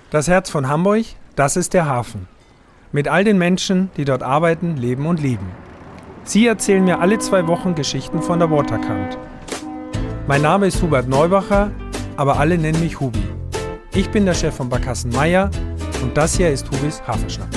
Das Herz von Hamburg, das ist der Hafen. Mit all den Menschen, die dort arbeiten, leben und lieben. Sie erzählen mir alle 2 Wochen Geschichten von der Waterkant. Mein Name ist Hubert Neubacher, aber alle nennen mich Hubi. Ich bin der Chef von Barkassen Meier und das hier ist Hubis Hafenschnack.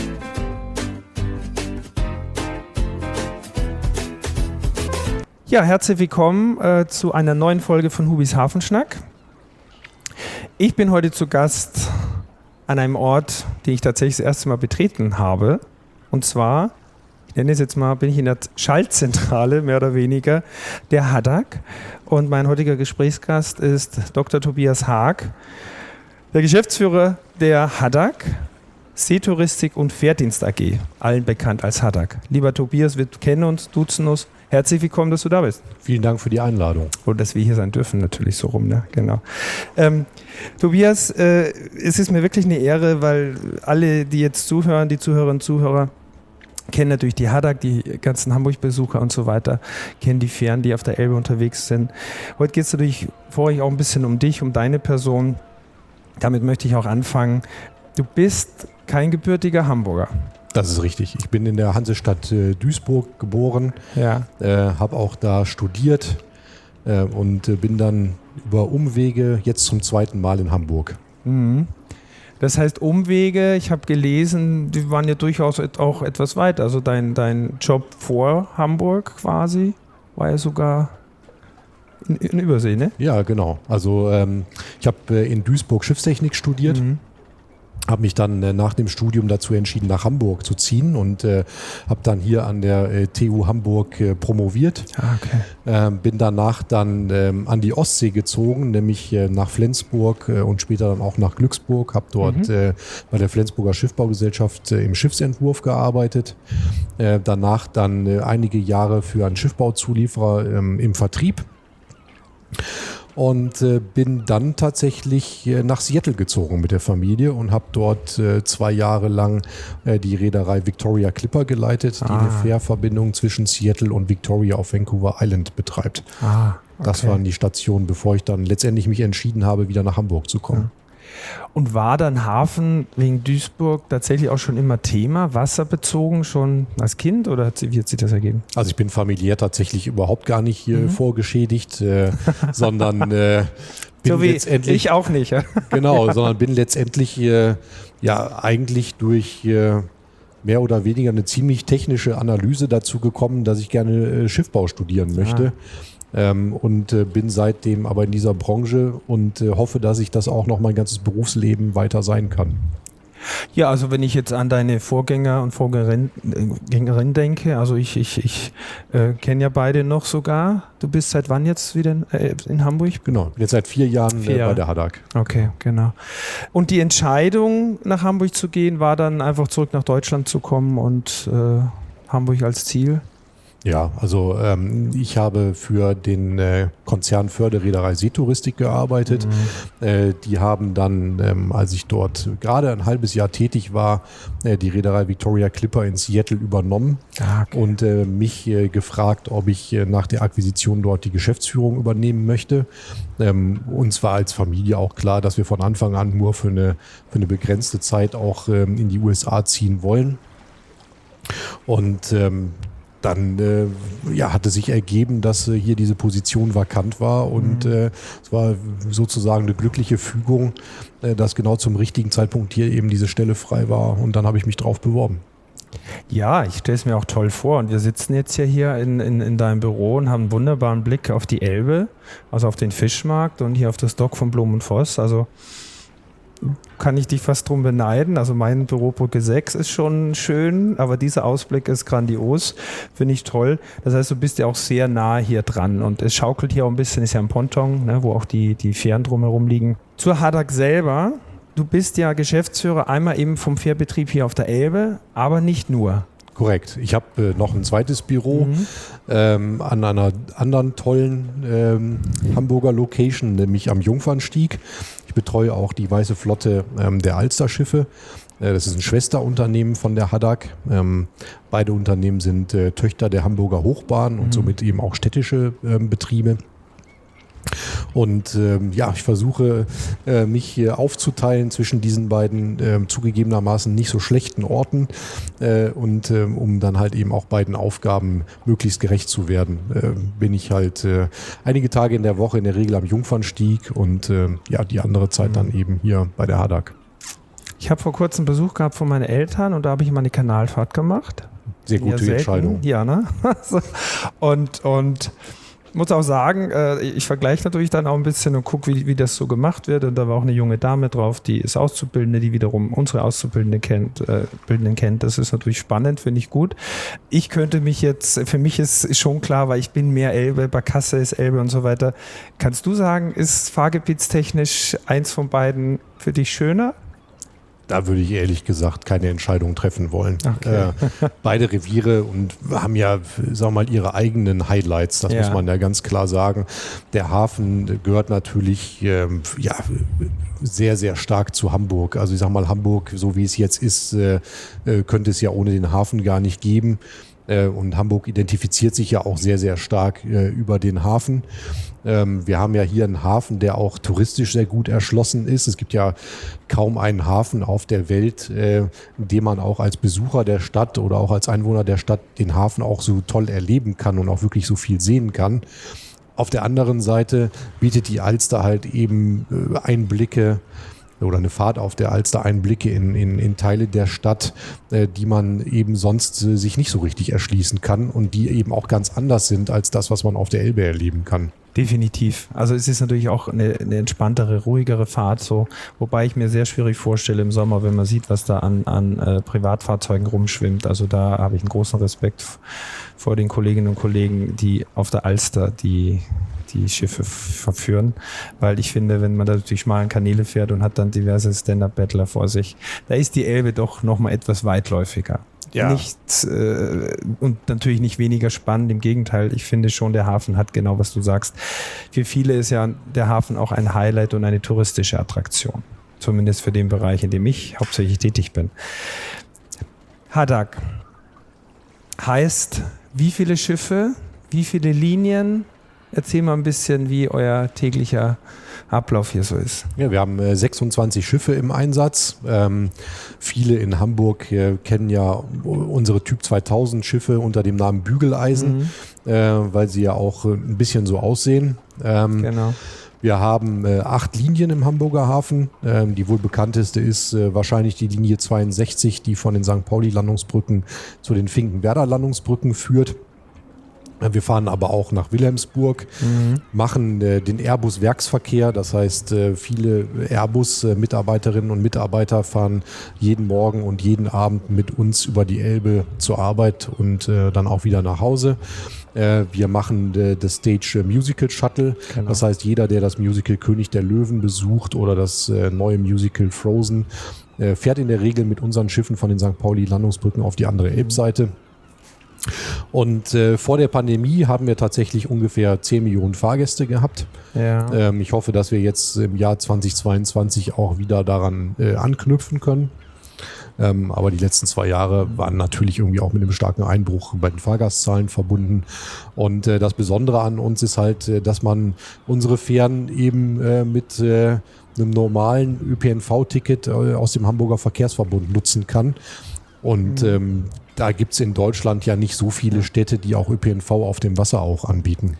Ja, herzlich willkommen zu einer neuen Folge von Hubis Hafenschnack. Ich bin heute zu Gast an einem Ort, den ich tatsächlich das erste Mal betreten habe. Und zwar, ich nenne es jetzt mal, bin ich in der Schaltzentrale, mehr oder weniger, der Haddock. Und mein heutiger Gesprächsgast ist Dr. Tobias Haag, der Geschäftsführer der Haddock Seetouristik und Fährdienst AG, allen bekannt als Haddock. Lieber Tobias, wir kennen uns, duzen uns. Herzlich willkommen, dass du da bist. Vielen Dank für die Einladung. Und dass wir hier sein dürfen, natürlich so rum, ne? Genau. Tobias, es ist mir wirklich eine Ehre, weil alle, die jetzt zuhören, die Zuhörerinnen und Zuhörer, kennen natürlich die Haddock, die ganzen Hamburg-Besucher und so weiter, kennen die Fähren, die auf der Elbe unterwegs sind. Heute geht es natürlich vorrangig auch ein bisschen um dich, um deine Person. Damit möchte ich auch anfangen. Du bist kein gebürtiger Hamburger. Das ist richtig. Ich bin in der Hansestadt Duisburg geboren, ja. Habe auch da studiert und bin dann über Umwege jetzt zum 2. Mal in Hamburg. Mhm. Das heißt Umwege, ich habe gelesen, die waren ja durchaus auch etwas weit. Also dein Job vor Hamburg quasi war ja sogar in Übersee, ne? Ja, genau. Also ich habe in Duisburg Schiffstechnik studiert. Mhm. Habe mich dann nach dem Studium dazu entschieden, nach Hamburg zu ziehen und habe dann hier an der TU Hamburg promoviert. Okay. Bin danach dann an die Ostsee gezogen, nämlich nach Flensburg und später dann auch nach Glücksburg. Habe dort bei der Flensburger Schiffbaugesellschaft im Schiffsentwurf gearbeitet. Danach dann einige Jahre für einen Schiffbauzulieferer im Vertrieb. Und bin dann tatsächlich nach Seattle gezogen mit der Familie und habe dort 2 Jahre lang die Reederei Victoria Clipper geleitet, die eine Fährverbindung zwischen Seattle und Victoria auf Vancouver Island betreibt. Okay. Das waren die Stationen, bevor ich dann letztendlich mich entschieden habe, wieder nach Hamburg zu kommen. Und war dann Hafen wegen Duisburg tatsächlich auch schon immer Thema, wasserbezogen schon als Kind oder wie hat sich das ergeben? Also ich bin familiär tatsächlich überhaupt gar nicht vorgeschädigt, sondern bin so wie letztendlich... Ich auch nicht. Ja? Genau, sondern bin letztendlich eigentlich durch mehr oder weniger eine ziemlich technische Analyse dazu gekommen, dass ich gerne Schiffbau studieren möchte. Und bin seitdem aber in dieser Branche und hoffe, dass ich das auch noch mein ganzes Berufsleben weiter sein kann. Ja, also wenn ich jetzt an deine Vorgänger und Vorgängerin denke, also ich kenne ja beide noch sogar. Du bist seit wann jetzt wieder in Hamburg? Genau, bin jetzt seit 4 Jahren bei der Haddock. Okay, genau. Und die Entscheidung, nach Hamburg zu gehen, war dann einfach zurück nach Deutschland zu kommen und Hamburg als Ziel? Ja, also ich habe für den Konzern Förderreederei Seetouristik gearbeitet. Die haben dann, als ich dort gerade ein halbes Jahr tätig war, die Reederei Victoria Clipper in Seattle übernommen und mich gefragt, ob ich nach der Akquisition dort die Geschäftsführung übernehmen möchte. Uns war als Familie auch klar, dass wir von Anfang an nur für eine begrenzte Zeit auch in die USA ziehen wollen. Und dann hatte sich ergeben, dass hier diese Position vakant war und es war sozusagen eine glückliche Fügung, dass genau zum richtigen Zeitpunkt hier eben diese Stelle frei war und dann habe ich mich drauf beworben. Ja, ich stelle es mir auch toll vor und wir sitzen jetzt ja hier in deinem Büro und haben einen wunderbaren Blick auf die Elbe, also auf den Fischmarkt und hier auf das Dock von Blom und Voss, also kann ich dich fast drum beneiden. Also mein Bürobrücke 6 ist schon schön, aber dieser Ausblick ist grandios, finde ich toll. Das heißt, du bist ja auch sehr nah hier dran und es schaukelt hier auch ein bisschen, ist ja ein Ponton, ne, wo auch die Fähren drumherum liegen. Zur Haddock selber, du bist ja Geschäftsführer einmal eben vom Fährbetrieb hier auf der Elbe, aber nicht nur. Korrekt. Ich habe noch ein zweites Büro an einer anderen tollen Hamburger Location, nämlich am Jungfernstieg. Ich betreue auch die Weiße Flotte der Alsterschiffe. Das ist ein Schwesterunternehmen von der Haddock. Beide Unternehmen sind Töchter der Hamburger Hochbahn und somit eben auch städtische Betriebe. Und ich versuche mich hier aufzuteilen zwischen diesen beiden zugegebenermaßen nicht so schlechten Orten um dann halt eben auch beiden Aufgaben möglichst gerecht zu werden, bin ich halt einige Tage in der Woche in der Regel am Jungfernstieg und die andere Zeit dann eben hier bei der Haddock. Ich habe vor kurzem Besuch gehabt von meinen Eltern und da habe ich mal eine Kanalfahrt gemacht. Sehr gute Entscheidung. Ja, ne? und muss auch sagen, ich vergleiche natürlich dann auch ein bisschen und gucke, wie das so gemacht wird. Und da war auch eine junge Dame drauf, die ist Auszubildende, die wiederum unsere Auszubildenden kennt. Das ist natürlich spannend, finde ich gut. Ich könnte mich jetzt, für mich ist schon klar, weil ich bin mehr Elbe, Barkasse ist Elbe und so weiter. Kannst du sagen, ist fahrgebietstechnisch eins von beiden für dich schöner? Da würde ich ehrlich gesagt keine Entscheidung treffen wollen. Okay. Beide Reviere und haben ja, sagen wir mal, ihre eigenen Highlights, das muss man ja ganz klar sagen. Der Hafen gehört natürlich sehr, sehr stark zu Hamburg. Also ich sag mal, Hamburg, so wie es jetzt ist, könnte es ja ohne den Hafen gar nicht geben. Und Hamburg identifiziert sich ja auch sehr, sehr stark über den Hafen. Wir haben ja hier einen Hafen, der auch touristisch sehr gut erschlossen ist. Es gibt ja kaum einen Hafen auf der Welt, in dem man auch als Besucher der Stadt oder auch als Einwohner der Stadt den Hafen auch so toll erleben kann und auch wirklich so viel sehen kann. Auf der anderen Seite bietet die Alster halt eben Einblicke oder eine Fahrt auf der Alster, Einblicke in Teile der Stadt, die man eben sonst sich nicht so richtig erschließen kann und die eben auch ganz anders sind als das, was man auf der Elbe erleben kann. Definitiv. Also es ist natürlich auch eine entspanntere, ruhigere Fahrt so, wobei ich mir sehr schwierig vorstelle im Sommer, wenn man sieht, was da an Privatfahrzeugen rumschwimmt. Also da habe ich einen großen Respekt vor den Kolleginnen und Kollegen, die auf der Alster die Schiffe verführen, weil ich finde, wenn man da durch die schmalen Kanäle fährt und hat dann diverse Stand-Up-Battler vor sich, da ist die Elbe doch nochmal etwas weitläufiger. Ja. Und natürlich nicht weniger spannend, im Gegenteil, ich finde schon, der Hafen hat genau, was du sagst. Für viele ist ja der Hafen auch ein Highlight und eine touristische Attraktion. Zumindest für den Bereich, in dem ich hauptsächlich tätig bin. Haddock heißt, wie viele Schiffe, wie viele Linien? Erzähl mal ein bisschen, wie euer täglicher Ablauf hier so ist. Ja, wir haben 26 Schiffe im Einsatz. Viele in Hamburg kennen ja unsere Typ 2000 Schiffe unter dem Namen Bügeleisen, weil sie ja auch ein bisschen so aussehen. Genau. Wir haben 8 Linien im Hamburger Hafen. Die wohl bekannteste ist wahrscheinlich die Linie 62, die von den St. Pauli-Landungsbrücken zu den Finkenwerder-Landungsbrücken führt. Wir fahren aber auch nach Wilhelmsburg, machen den Airbus-Werksverkehr. Das heißt, viele Airbus-Mitarbeiterinnen und Mitarbeiter fahren jeden Morgen und jeden Abend mit uns über die Elbe zur Arbeit und dann auch wieder nach Hause. Wir machen das Stage Musical Shuttle. Genau. Das heißt, jeder, der das Musical König der Löwen besucht oder das neue Musical Frozen, fährt in der Regel mit unseren Schiffen von den St. Pauli-Landungsbrücken auf die andere Elbseite. Und vor der Pandemie haben wir tatsächlich ungefähr 10 Millionen Fahrgäste gehabt. Ja. Ich hoffe, dass wir jetzt im Jahr 2022 auch wieder daran anknüpfen können. Aber die letzten 2 Jahre waren natürlich irgendwie auch mit einem starken Einbruch bei den Fahrgastzahlen verbunden. Und das Besondere an uns ist halt, dass man unsere Fähren eben mit einem normalen ÖPNV-Ticket aus dem Hamburger Verkehrsverbund nutzen kann. Und da gibt es in Deutschland ja nicht so viele Städte, die auch ÖPNV auf dem Wasser auch anbieten.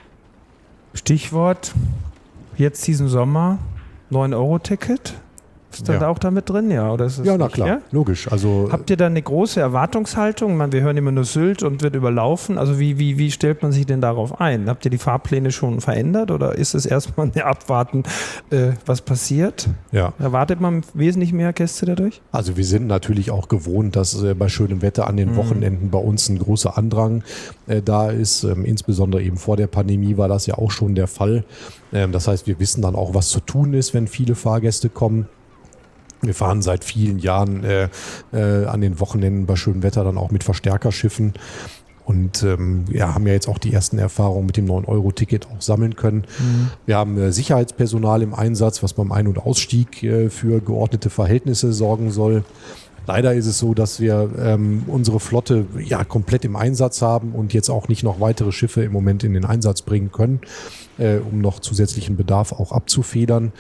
Stichwort, jetzt diesen Sommer, 9-Euro-Ticket. Ist da auch damit drin? Ja, oder ist das na klar, ja? Logisch. Also, habt ihr da eine große Erwartungshaltung? Wir hören immer nur Sylt und wird überlaufen. Also wie stellt man sich denn darauf ein? Habt ihr die Fahrpläne schon verändert oder ist es erstmal ein Abwarten, was passiert? Ja. Erwartet man wesentlich mehr Gäste dadurch? Also wir sind natürlich auch gewohnt, dass bei schönem Wetter an den Wochenenden bei uns ein großer Andrang da ist. Insbesondere eben vor der Pandemie war das ja auch schon der Fall. Das heißt, wir wissen dann auch, was zu tun ist, wenn viele Fahrgäste kommen. Wir fahren seit vielen Jahren an den Wochenenden bei schönem Wetter dann auch mit Verstärkerschiffen und haben ja jetzt auch die ersten Erfahrungen mit dem 9-Euro-Ticket auch sammeln können. Wir haben Sicherheitspersonal im Einsatz, was beim Ein- und Ausstieg für geordnete Verhältnisse sorgen soll. Leider ist es so, dass wir unsere Flotte ja komplett im Einsatz haben und jetzt auch nicht noch weitere Schiffe im Moment in den Einsatz bringen können, um noch zusätzlichen Bedarf auch abzufedern.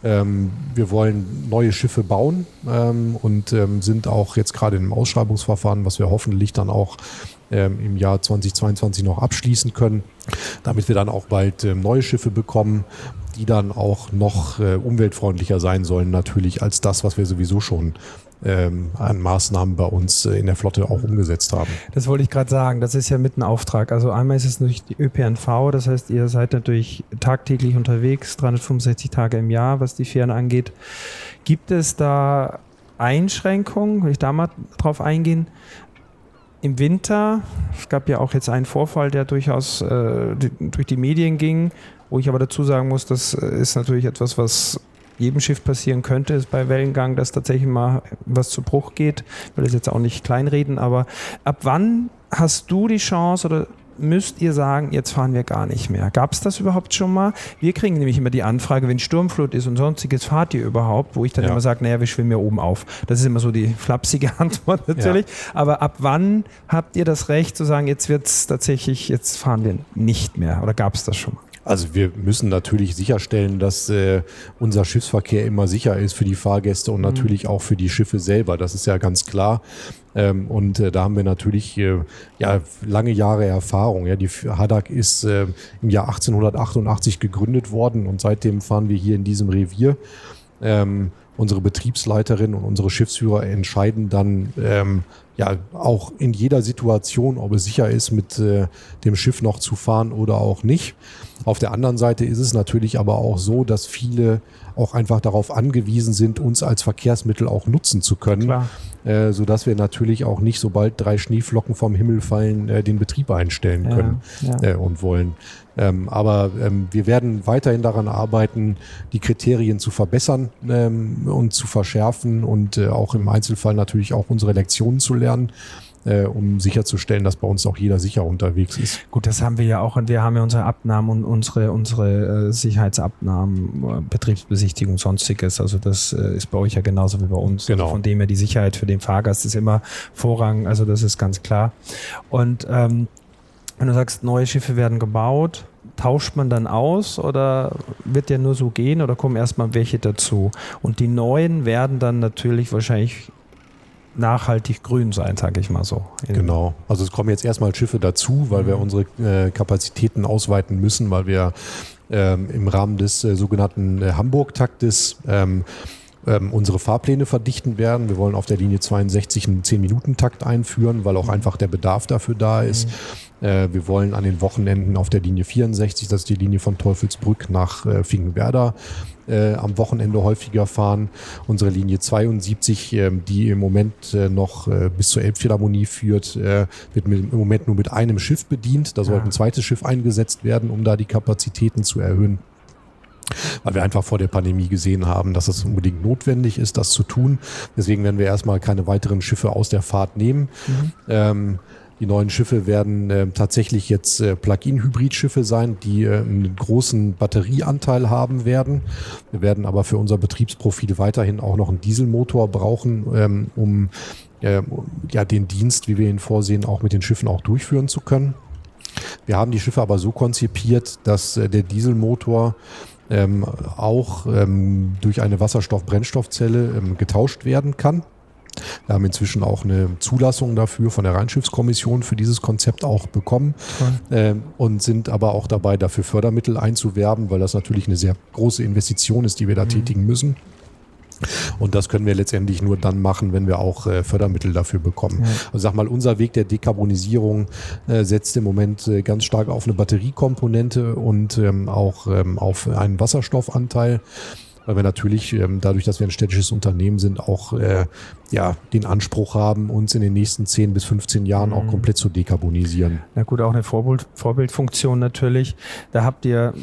Wir wollen neue Schiffe bauen und sind auch jetzt gerade im Ausschreibungsverfahren, was wir hoffentlich dann auch im Jahr 2022 noch abschließen können, damit wir dann auch bald neue Schiffe bekommen, die dann auch noch umweltfreundlicher sein sollen natürlich als das, was wir sowieso schon an Maßnahmen bei uns in der Flotte auch umgesetzt haben. Das wollte ich gerade sagen, das ist ja mit ein Auftrag. Also einmal ist es natürlich die ÖPNV, das heißt, ihr seid natürlich tagtäglich unterwegs, 365 Tage im Jahr, was die Fähren angeht. Gibt es da Einschränkungen, will ich da mal drauf eingehen? Im Winter, es gab ja auch jetzt einen Vorfall, der durchaus durch die Medien ging, wo ich aber dazu sagen muss, das ist natürlich etwas, was jedem Schiff passieren könnte, ist bei Wellengang, dass tatsächlich mal was zu Bruch geht. Ich will das jetzt auch nicht kleinreden, aber ab wann hast du die Chance oder müsst ihr sagen, jetzt fahren wir gar nicht mehr? Gab es das überhaupt schon mal? Wir kriegen nämlich immer die Anfrage, wenn Sturmflut ist und sonstiges, fahrt ihr überhaupt? Wo ich dann immer sage, naja, wir schwimmen ja oben auf. Das ist immer so die flapsige Antwort natürlich. Ja. Aber ab wann habt ihr das Recht zu sagen, jetzt wird es tatsächlich, jetzt fahren wir nicht mehr? Oder gab es das schon mal? Also wir müssen natürlich sicherstellen, dass unser Schiffsverkehr immer sicher ist für die Fahrgäste und natürlich auch für die Schiffe selber. Das ist ja ganz klar. Und da haben wir natürlich lange Jahre Erfahrung. Ja, die Haddock ist im Jahr 1888 gegründet worden und seitdem fahren wir hier in diesem Revier. Unsere Betriebsleiterin und unsere Schiffsführer entscheiden dann auch in jeder Situation, ob es sicher ist, mit dem Schiff noch zu fahren oder auch nicht. Auf der anderen Seite ist es natürlich aber auch so, dass viele auch einfach darauf angewiesen sind, uns als Verkehrsmittel auch nutzen zu können, sodass wir natürlich auch nicht, sobald 3 Schneeflocken vom Himmel fallen, den Betrieb einstellen können und wollen. Aber wir werden weiterhin daran arbeiten, die Kriterien zu verbessern und zu verschärfen und auch im Einzelfall natürlich auch unsere Lektionen zu lernen, um sicherzustellen, dass bei uns auch jeder sicher unterwegs ist. Gut, das haben wir ja auch und wir haben ja unsere Abnahmen und unsere Sicherheitsabnahmen, Betriebsbesichtigung, sonstiges. Also das ist bei euch ja genauso wie bei uns. Genau. Also von dem her die Sicherheit für den Fahrgast ist immer Vorrang, also das ist ganz klar. Und wenn du sagst, neue Schiffe werden gebaut, tauscht man dann aus oder wird der nur so gehen oder kommen erstmal welche dazu? Und die neuen werden dann natürlich wahrscheinlich nachhaltig grün sein, sage ich mal so. Genau. Also es kommen jetzt erstmal Schiffe dazu, weil wir unsere Kapazitäten ausweiten müssen, weil wir im Rahmen des sogenannten Hamburg-Taktes unsere Fahrpläne verdichten werden. Wir wollen auf der Linie 62 einen 10-Minuten-Takt einführen, weil auch einfach der Bedarf dafür da ist. Wir wollen an den Wochenenden auf der Linie 64, das ist die Linie von Teufelsbrück nach Finkenwerder, am Wochenende häufiger fahren. Unsere Linie 72, die im Moment noch bis zur Elbphilharmonie führt, wird im Moment nur mit einem Schiff bedient. Da sollte ein zweites Schiff eingesetzt werden, um da die Kapazitäten zu erhöhen. Weil wir einfach vor der Pandemie gesehen haben, dass es unbedingt notwendig ist, das zu tun. Deswegen werden wir erstmal keine weiteren Schiffe aus der Fahrt nehmen. Die neuen Schiffe werden tatsächlich jetzt Plug-in-Hybrid-Schiffe sein, die einen großen Batterieanteil haben werden. Wir werden aber für unser Betriebsprofil weiterhin auch noch einen Dieselmotor brauchen, um den Dienst, wie wir ihn vorsehen, auch mit den Schiffen auch durchführen zu können. Wir haben die Schiffe aber so konzipiert, dass der Dieselmotor auch durch eine Wasserstoff-Brennstoffzelle getauscht werden kann. Wir haben inzwischen auch eine Zulassung dafür von der Rheinschiffskommission für dieses Konzept auch bekommen und sind aber auch dabei, dafür Fördermittel einzuwerben, weil das natürlich eine sehr große Investition ist, die wir da tätigen müssen. Und das können wir letztendlich nur dann machen, wenn wir auch Fördermittel dafür bekommen. Also sag mal, unser Weg der Dekarbonisierung setzt im Moment ganz stark auf eine Batteriekomponente und auch auf einen Wasserstoffanteil, weil wir natürlich dadurch, dass wir ein städtisches Unternehmen sind, auch den Anspruch haben, uns in den nächsten 10 bis 15 Jahren auch komplett zu dekarbonisieren. Na gut, auch eine Vorbildfunktion natürlich. Da habt ihr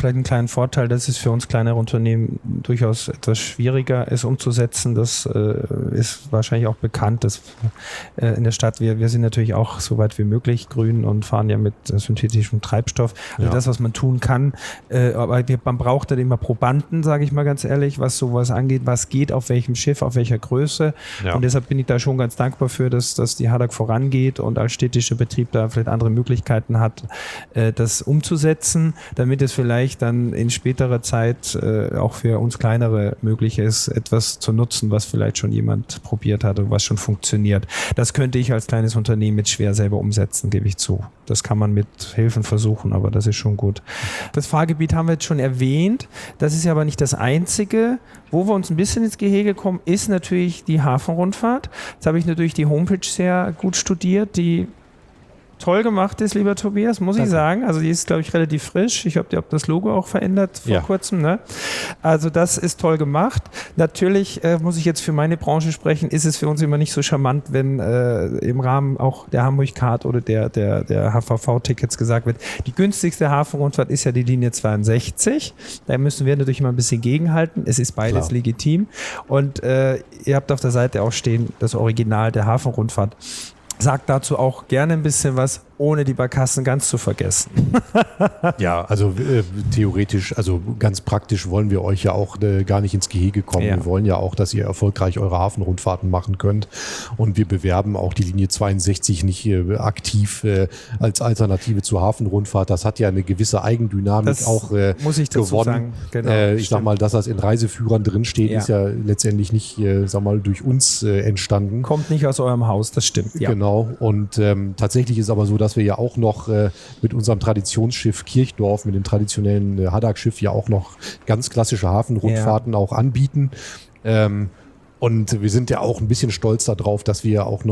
vielleicht einen kleinen Vorteil, das ist für uns kleinere Unternehmen durchaus etwas schwieriger, es umzusetzen. Das ist wahrscheinlich auch bekannt, dass in der Stadt, wir sind natürlich auch so weit wie möglich grün und fahren ja mit synthetischem Treibstoff. Also das, was man tun kann. Aber man braucht dann immer Probanden, sage ich mal ganz ehrlich, was sowas angeht, was geht, auf welchem Schiff, auf welcher Größe. Ja. Und deshalb bin ich da schon ganz dankbar für, dass die Hadak vorangeht und als städtischer Betrieb da vielleicht andere Möglichkeiten hat, das umzusetzen, damit es vielleicht dann in späterer Zeit auch für uns kleinere möglich ist, etwas zu nutzen, was vielleicht schon jemand probiert hat und was schon funktioniert. Das könnte ich als kleines Unternehmen jetzt schwer selber umsetzen, gebe ich zu. Das kann man mit Hilfen versuchen, aber das ist schon gut. Das Fahrgebiet haben wir jetzt schon erwähnt. Das ist ja aber nicht das Einzige. Wo wir uns ein bisschen ins Gehege kommen, ist natürlich die Hafenrundfahrt. Jetzt habe ich natürlich die Homepage sehr gut studiert, die toll gemacht ist, lieber Tobias, muss ich sagen. Also die ist, glaube ich, relativ frisch. Ich habe das Logo auch verändert vor kurzem. Ne? Also das ist toll gemacht. Natürlich muss ich jetzt für meine Branche sprechen, ist es für uns immer nicht so charmant, wenn im Rahmen auch der Hamburg-Card oder der HVV-Tickets gesagt wird, die günstigste Hafenrundfahrt ist ja die Linie 62. Da müssen wir natürlich immer ein bisschen gegenhalten. Es ist beides legitim. Und ihr habt auf der Seite auch stehen, das Original der Hafenrundfahrt. Sagt dazu auch gerne ein bisschen was, ohne die Barkassen ganz zu vergessen. Ja, also theoretisch, also ganz praktisch wollen wir euch ja auch gar nicht ins Gehege kommen. Ja. Wir wollen ja auch, dass ihr erfolgreich eure Hafenrundfahrten machen könnt. Und wir bewerben auch die Linie 62 nicht aktiv als Alternative zur Hafenrundfahrt. Das hat ja eine gewisse Eigendynamik das auch muss ich dazu gewonnen. Sagen. Genau, ich sag mal, dass das in Reiseführern drinsteht, ist ja letztendlich nicht, sag mal, durch uns entstanden. Kommt nicht aus eurem Haus, das stimmt. Ja. Genau. Und tatsächlich ist aber so, dass wir ja auch noch mit unserem Traditionsschiff Kirchdorf, mit dem traditionellen Hadak-Schiff ja auch noch ganz klassische Hafenrundfahrten auch anbieten. Und wir sind ja auch ein bisschen stolz darauf, dass wir auch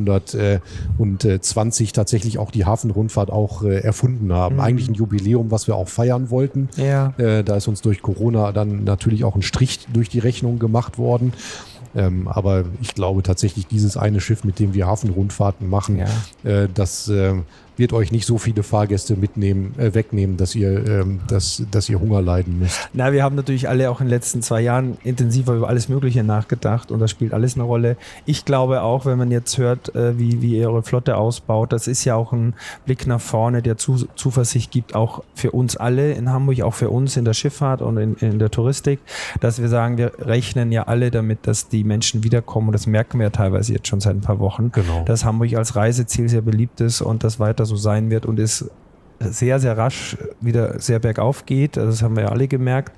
1920 tatsächlich auch die Hafenrundfahrt auch erfunden haben. Eigentlich ein Jubiläum, was wir auch feiern wollten. Ja. Da ist uns durch Corona dann natürlich auch ein Strich durch die Rechnung gemacht worden. Aber ich glaube tatsächlich, dieses eine Schiff, mit dem wir Hafenrundfahrten machen, das wird euch nicht so viele Fahrgäste wegnehmen, dass ihr Hunger leiden müsst. Na, wir haben natürlich alle auch in den letzten 2 Jahren intensiver über alles Mögliche nachgedacht und das spielt alles eine Rolle. Ich glaube auch, wenn man jetzt hört, wie ihr eure Flotte ausbaut, das ist ja auch ein Blick nach vorne, der Zuversicht gibt, auch für uns alle in Hamburg, auch für uns in der Schifffahrt und in der Touristik, dass wir sagen, wir rechnen ja alle damit, dass die Menschen wiederkommen und das merken wir ja teilweise jetzt schon seit ein paar Wochen, dass Hamburg als Reiseziel sehr beliebt ist und das weiter so sein wird und es sehr, sehr rasch wieder sehr bergauf geht. Also das haben wir ja alle gemerkt.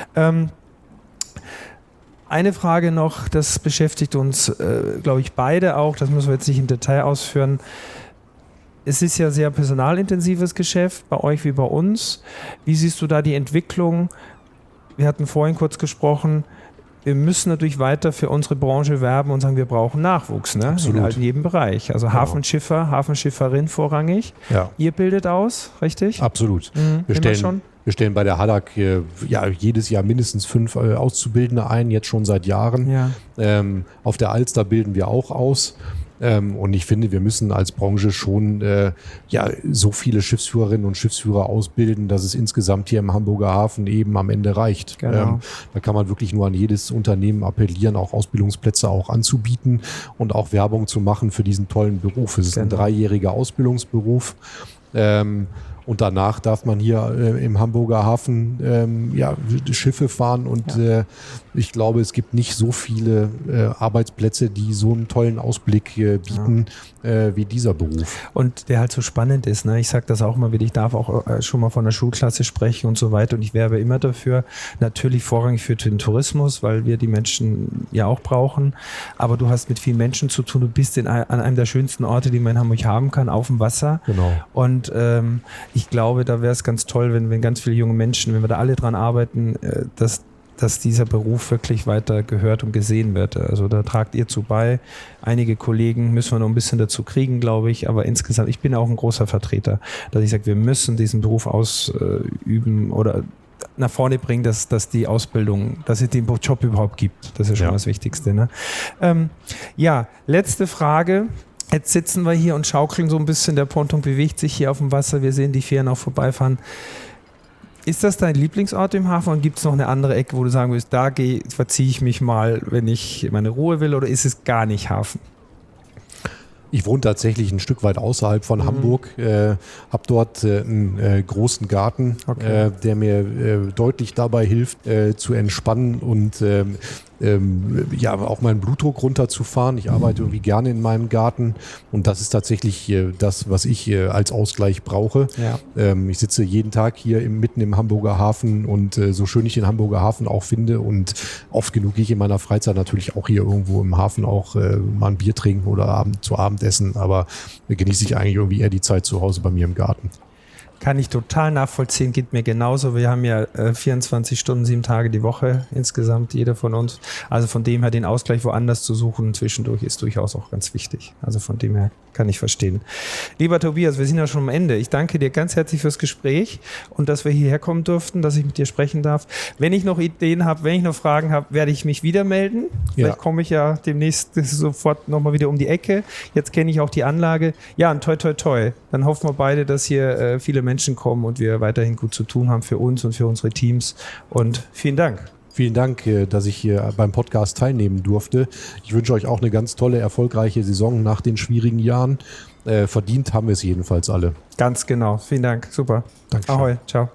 Eine Frage noch, das beschäftigt uns, glaube ich, beide auch, das müssen wir jetzt nicht im Detail ausführen. Es ist ja sehr personalintensives Geschäft, bei euch wie bei uns. Wie siehst du da die Entwicklung? Wir hatten vorhin kurz gesprochen, wir müssen natürlich weiter für unsere Branche werben und sagen, wir brauchen Nachwuchs, ne? In jedem Bereich. Also Hafenschiffer, Hafenschifferin vorrangig. Ja. Ihr bildet aus, richtig? Absolut. Wir stellen bei der Hadak jedes Jahr mindestens 5 Auszubildende ein, jetzt schon seit Jahren. Ja. Auf der Alster bilden wir auch aus. Und ich finde, wir müssen als Branche schon so viele Schiffsführerinnen und Schiffsführer ausbilden, dass es insgesamt hier im Hamburger Hafen eben am Ende reicht. Genau. Da kann man wirklich nur an jedes Unternehmen appellieren, auch Ausbildungsplätze auch anzubieten und auch Werbung zu machen für diesen tollen Beruf. Es ist ein 3-jähriger Ausbildungsberuf. Und danach darf man hier im Hamburger Hafen Schiffe fahren und ich glaube, es gibt nicht so viele Arbeitsplätze, die so einen tollen Ausblick bieten wie dieser Beruf. Und der halt so spannend ist. Ne? Ich sage das auch mal wieder, ich darf auch schon mal von der Schulklasse sprechen und so weiter und ich werbe immer dafür, natürlich vorrangig für den Tourismus, weil wir die Menschen ja auch brauchen, aber du hast mit vielen Menschen zu tun, du bist an einem der schönsten Orte, die man in Hamburg haben kann, auf dem Wasser. Genau. Und ich glaube, da wäre es ganz toll, wenn ganz viele junge Menschen, wenn wir da alle dran arbeiten, dass dieser Beruf wirklich weiter gehört und gesehen wird. Also da tragt ihr zu bei. Einige Kollegen müssen wir noch ein bisschen dazu kriegen, glaube ich, aber insgesamt, ich bin auch ein großer Vertreter, dass ich sage, wir müssen diesen Beruf ausüben oder nach vorne bringen, dass die Ausbildung, dass es den Job überhaupt gibt. Das ist schon das Wichtigste. Ne? Letzte Frage. Jetzt sitzen wir hier und schaukeln so ein bisschen, der Ponton bewegt sich hier auf dem Wasser, wir sehen die Fähren auch vorbeifahren. Ist das dein Lieblingsort im Hafen und gibt es noch eine andere Ecke, wo du sagen willst, da verziehe ich mich mal, wenn ich meine Ruhe will, oder ist es gar nicht Hafen? Ich wohne tatsächlich ein Stück weit außerhalb von Hamburg, habe dort einen großen Garten, Okay. der mir deutlich dabei hilft, zu entspannen und auch meinen Blutdruck runterzufahren. Ich arbeite irgendwie gerne in meinem Garten und das ist tatsächlich das, was ich als Ausgleich brauche. Ja. Ich sitze jeden Tag hier mitten im Hamburger Hafen und so schön ich den Hamburger Hafen auch finde und oft genug gehe ich in meiner Freizeit natürlich auch hier irgendwo im Hafen auch mal ein Bier trinken oder zu Abendessen, aber genieße ich eigentlich irgendwie eher die Zeit zu Hause bei mir im Garten. Kann ich total nachvollziehen, geht mir genauso. Wir haben ja 24 Stunden, 7 Tage die Woche insgesamt, jeder von uns. Also von dem her den Ausgleich woanders zu suchen zwischendurch ist durchaus auch ganz wichtig. Also von dem her kann ich verstehen. Lieber Tobias, wir sind ja schon am Ende. Ich danke dir ganz herzlich fürs Gespräch und dass wir hierher kommen durften, dass ich mit dir sprechen darf. Wenn ich noch Ideen habe, wenn ich noch Fragen habe, werde ich mich wieder melden. Vielleicht komme ich ja demnächst sofort nochmal wieder um die Ecke. Jetzt kenne ich auch die Anlage. Ja, und toi, toi, toi. Dann hoffen wir beide, dass hier viele Menschen kommen und wir weiterhin gut zu tun haben für uns und für unsere Teams. Und vielen Dank. Vielen Dank, dass ich hier beim Podcast teilnehmen durfte. Ich wünsche euch auch eine ganz tolle, erfolgreiche Saison nach den schwierigen Jahren. Verdient haben wir es jedenfalls alle. Ganz genau. Vielen Dank. Super. Dankeschön. Ahoi. Ciao.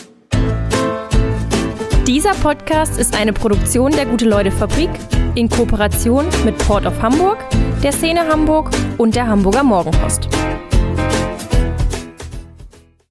Dieser Podcast ist eine Produktion der Gute-Leute-Fabrik in Kooperation mit Port of Hamburg, der Szene Hamburg und der Hamburger Morgenpost.